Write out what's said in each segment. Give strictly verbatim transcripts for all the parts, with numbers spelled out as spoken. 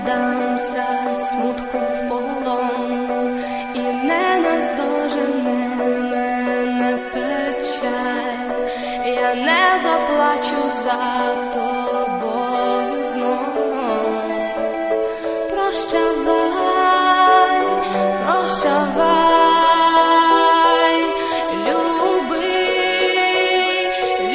дамся смутку в полон, і не наздожене мене печаль. Я не заплачу за тобою знов. Прощавай, прощавай, любий,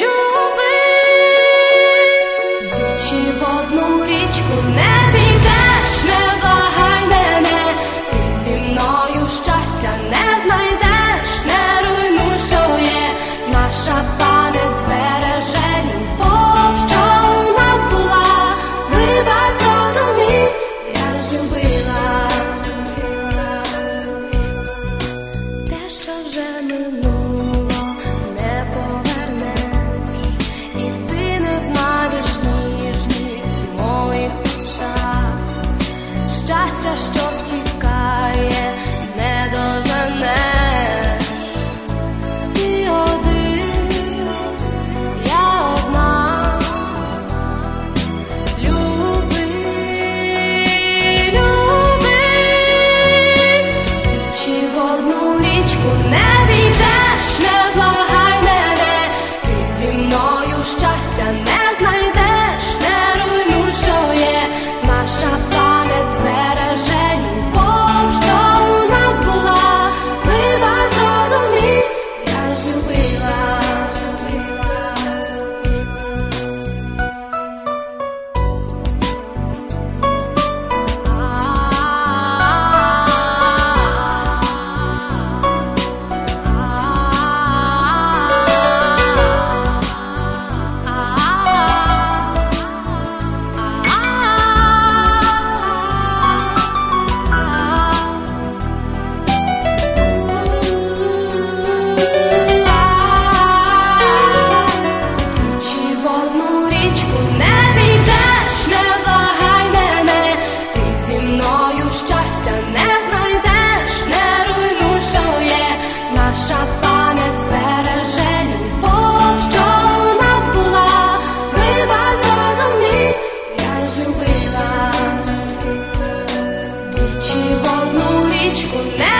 любий. Двічі в одну річку не підеш, не благай мене. Ти зі мною щастя не знайдеш, не руйнуй, що є. Наша пам'ять збереже любов, що у нас була. Вибач, зрозумій, я ж любила. Те, що вже минуло, не повернеш, і ти не знайдеш ніжність в моїх очах. Щастя, що втікає, не доженеш. Ти один, я одна. Любий, любий. Двічі в одну річку не війдеш, не благай мене. Ти зі мною щастя не знайдеш, не руйнуй, що є. Наша пам'ять збереже любов, що у нас була. Вибач, зрозумій, я ж любила. Двічі в одну річку не війдеш, не благай мене. Ти зі мною щастя не знайдеш, не руйнуй, що є. Наша пам'ять збереже любов, що у нас була. Вибач, зрозумій, я ж любила. Двічі в одну річку не